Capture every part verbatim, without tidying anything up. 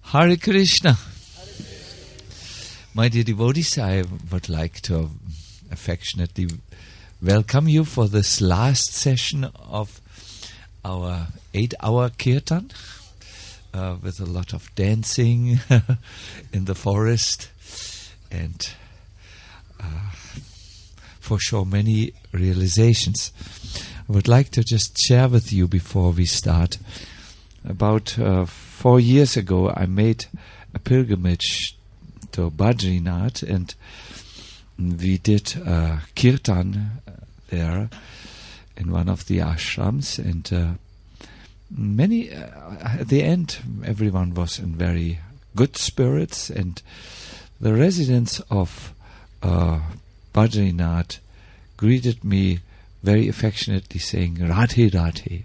Hare Krishna. My dear devotees, I would like to affectionately welcome you for this last session of our eight-hour kirtan uh, with a lot of dancing in the forest and uh, for sure many realizations. I would like to just share with you before we start. About uh, four years ago, I made a pilgrimage to Badrinath, and we did uh, kirtan there in one of the ashrams, and uh, many uh, at the end everyone was in very good spirits, and the residents of uh, Badrinath greeted me very affectionately, saying Radhe Radhe.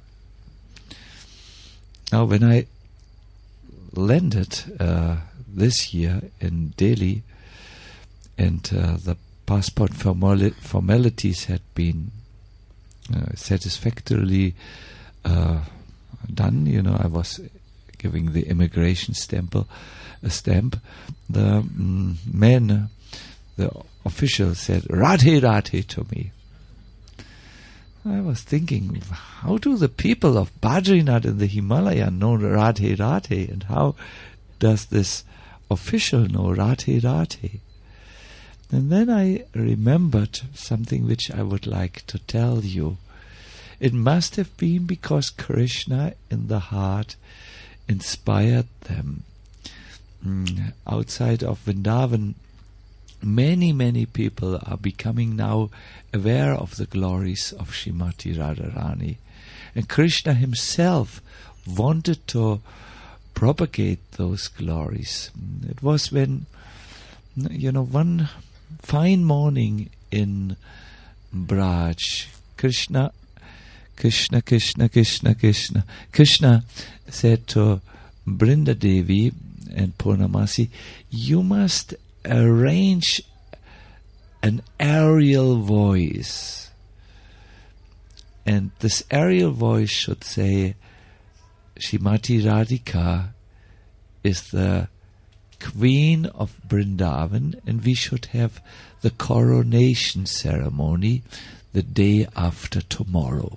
Now, when I landed uh, this year in Delhi, and uh, the passport formali- formalities had been uh, satisfactorily uh, done, you know, I was giving the immigration stamp, a stamp. The mm, man, the official, said Radhe Radhe to me. I was thinking, how do the people of Badrinath in the Himalaya know Radhe Radhe, and how does this official know Radhe Radhe? And then I remembered something which I would like to tell you. It must have been because Krishna in the heart inspired them. Mm, outside of Vrindavan, many, many people are becoming now aware of the glories of Srimati Radharani. And Krishna himself wanted to propagate those glories. It was when, you know, one fine morning in Braj, Krishna, Krishna, Krishna, Krishna, Krishna, Krishna said to Brinda Devi and Purnamasi, you must arrange an aerial voice, and this aerial voice should say Srimati Radhika is the queen of Vrindavan, and we should have the coronation ceremony the day after tomorrow.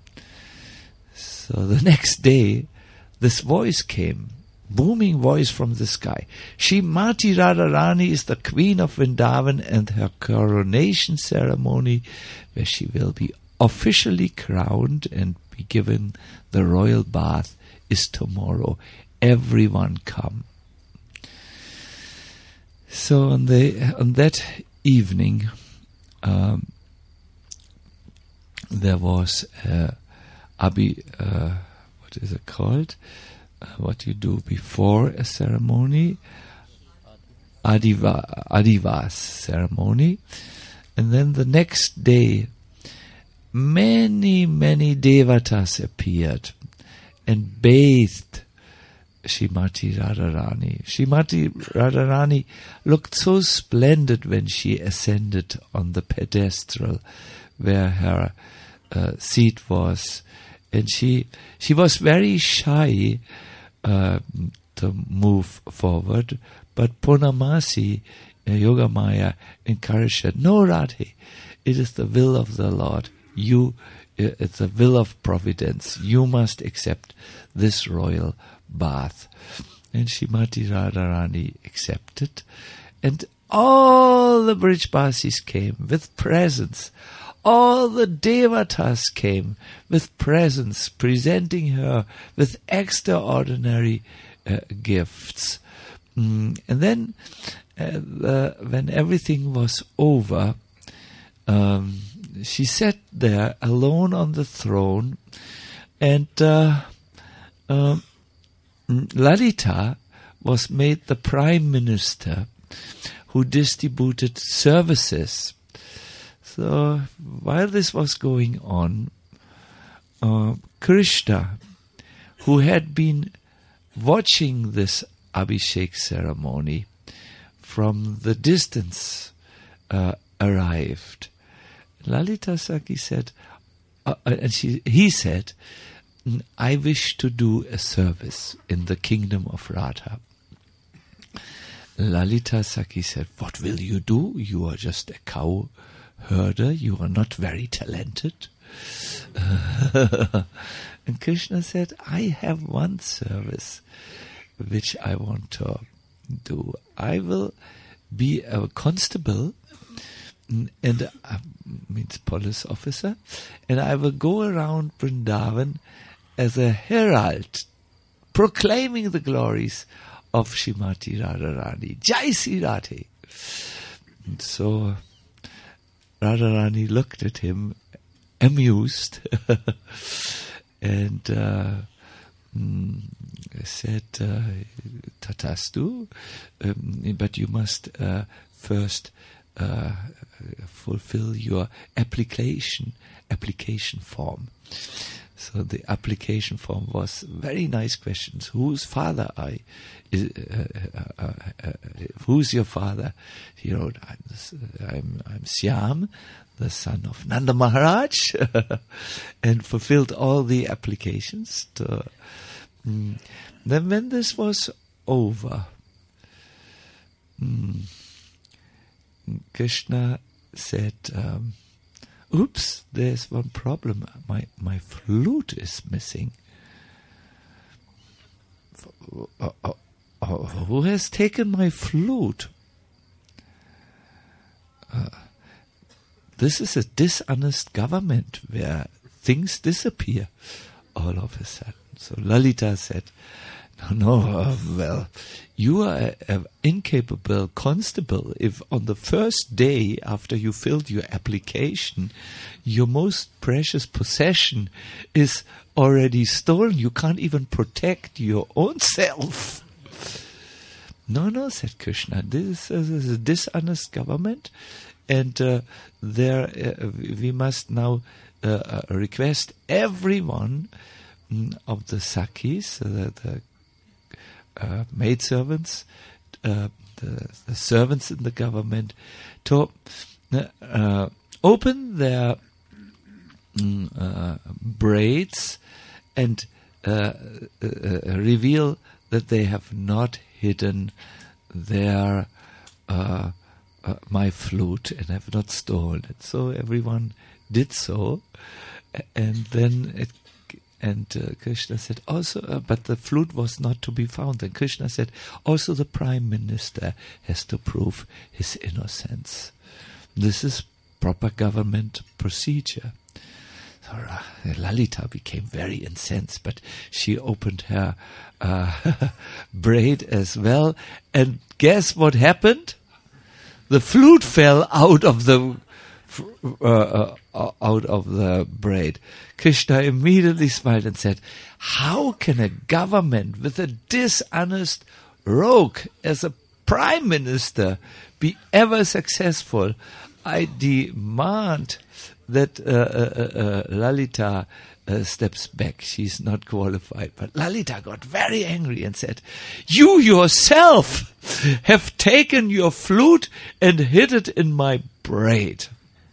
So the next day this voice came, booming voice from the sky. Srimati Radharani is the queen of Vrindavan, and her coronation ceremony, where she will be officially crowned and be given the royal bath, is tomorrow. Everyone come. So on the on that evening, um, there was uh, Abi. Uh, what is it called? Uh, what you do before a ceremony, Adiva, Adivas ceremony, and then the next day, many, many devatas appeared and bathed Srimati Radharani. Srimati Radharani looked so splendid when she ascended on the pedestal where her uh, seat was, and she she was very shy Uh, to move forward, but Purnamasi, uh, Yogamaya, encouraged her. No, Radhe, it is the will of the Lord. You, uh, it's the will of providence. You must accept this royal bath. And Srimati Radharani accepted, and all the Brijbasis came with presents. All the devatas came with presents, presenting her with extraordinary uh, gifts. Mm, and then, uh, the, when everything was over, um, she sat there alone on the throne, and uh, uh, Lalita was made the prime minister who distributed services. So while this was going on, uh, Krishna, who had been watching this Abhishek ceremony from the distance, uh, arrived. Lalita Saki said, uh, and she, he said, I wish to do a service in the kingdom of Radha. Lalita Saki said, "What will you do? You are just a cow herder. You are not very talented." And Krishna said, "I have one service which I want to do. I will be a constable, and uh, means police officer, and I will go around Vrindavan as a herald, proclaiming the glories of Srimati Radharani. Jai Sri Radhe." And so Radharani looked at him, amused, and uh, mm, said, uh, "Tatastu, um, but you must uh, first uh, fulfill your application application form." So the application form was very nice questions. Whose father are you? Is, uh, uh, uh, uh, who's your father? He wrote, I'm, I'm, I'm Syam, the son of Nanda Maharaj, and fulfilled all the applications. To, um, then when this was over, um, Krishna said, um, "Oops, there's one problem. My my flute is missing. Uh, uh, uh, who has taken my flute? Uh, this is a dishonest government where things disappear all of a sudden." So Lalita said, "No, no, uh, well, you are an incapable constable. If on the first day after you filled your application, your most precious possession is already stolen, you can't even protect your own self." "No, no," said Krishna, this is a dishonest government, and uh, there uh, we must now uh, request everyone mm, of the Sakis, uh, the Uh, maidservants, uh, the, the servants in the government, to uh, open their mm, uh, braids and uh, uh, reveal that they have not hidden their uh, uh, my flute and have not stolen it. So everyone did so, and then it And uh, Krishna said, also, uh, but the flute was not to be found. And Krishna said, also the Prime Minister has to prove his innocence. This is proper government procedure. So uh, Lalita became very incensed, but she opened her uh, braid as well. And guess what happened? The flute fell out of the Uh, uh, out of the braid. Krishna immediately smiled and said, "How can a government with a dishonest rogue as a prime minister be ever successful? I demand that uh, uh, uh, Lalita uh, steps back. She's not qualified." But Lalita got very angry and said, "You yourself have taken your flute and hid it in my braid.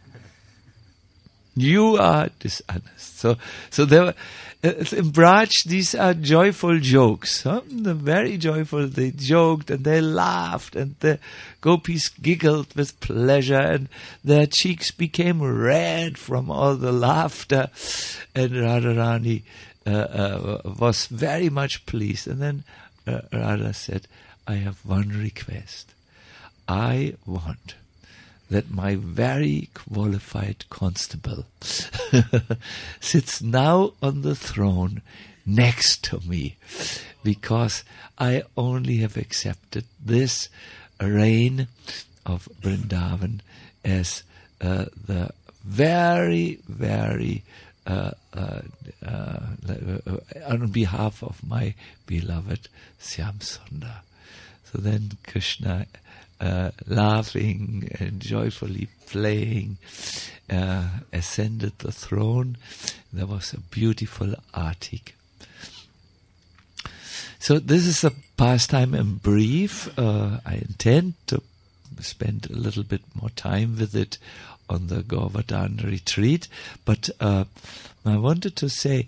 You are dishonest." So, so there, uh, in Braj, these are joyful jokes. Huh? They're very joyful. They joked and they laughed, and the gopis giggled with pleasure, and their cheeks became red from all the laughter. And Radharani uh, uh, was very much pleased. And then uh, Radha said, "I have one request. I want that my very qualified constable sits now on the throne next to me, because I only have accepted this reign of Vrindavan as uh, the very, very, uh, uh, uh, on behalf of my beloved Syam Sundar." So then Krishna, Uh, laughing and joyfully playing, uh, ascended the throne. There was a beautiful artik. So this is a pastime in brief. Uh, I intend to spend a little bit more time with it on the Govardhan retreat, but uh, I wanted to say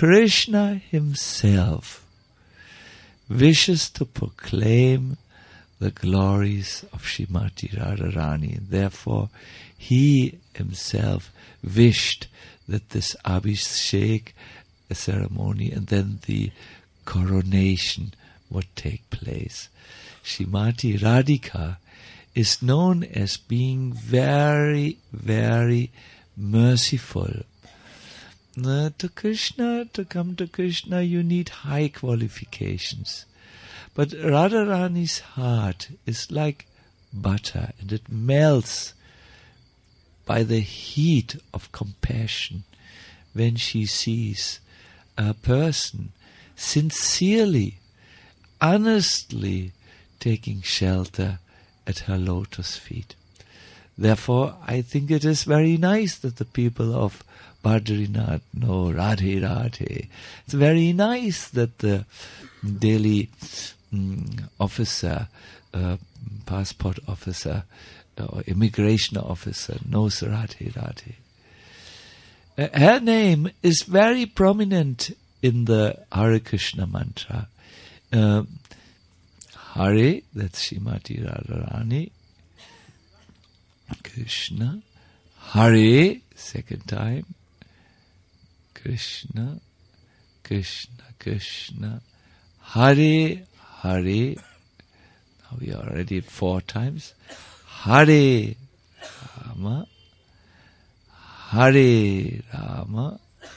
Krishna himself wishes to proclaim the glories of Srimati Radharani. Therefore, he himself wished that this Abhishek ceremony and then the coronation would take place. Srimati Radhika is known as being very, very merciful. Uh, to Krishna, to come to Krishna, you need high qualifications. But Radharani's heart is like butter, and it melts by the heat of compassion when she sees a person sincerely, honestly taking shelter at her lotus feet. Therefore, I think it is very nice that the people of Badrinath know Radhe Radhe. It's very nice that the Delhi mm, officer, uh, passport officer, or immigration officer knows Radhe Radhe. Uh, her name is very prominent in the Hare Krishna mantra. Uh, Hare, that's Srimati Radharani. Krishna. Hare, second time. Krishna, Krishna, Krishna. Hare, Hare. Now we are already four times. Hare Rama, Hare Rama,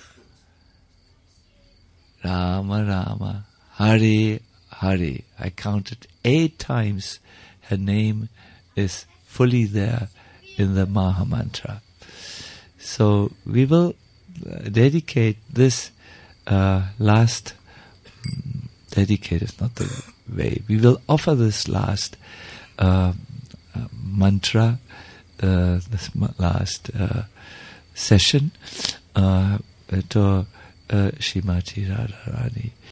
Rama Rama, Hare Hare. I counted eight times. Her name is fully there in the Maha Mantra. So we will uh, dedicate this uh, last, um, dedicate is not the way, we will offer this last uh, uh, mantra, uh, this ma- last uh, session uh, to uh, Srimati Radharani.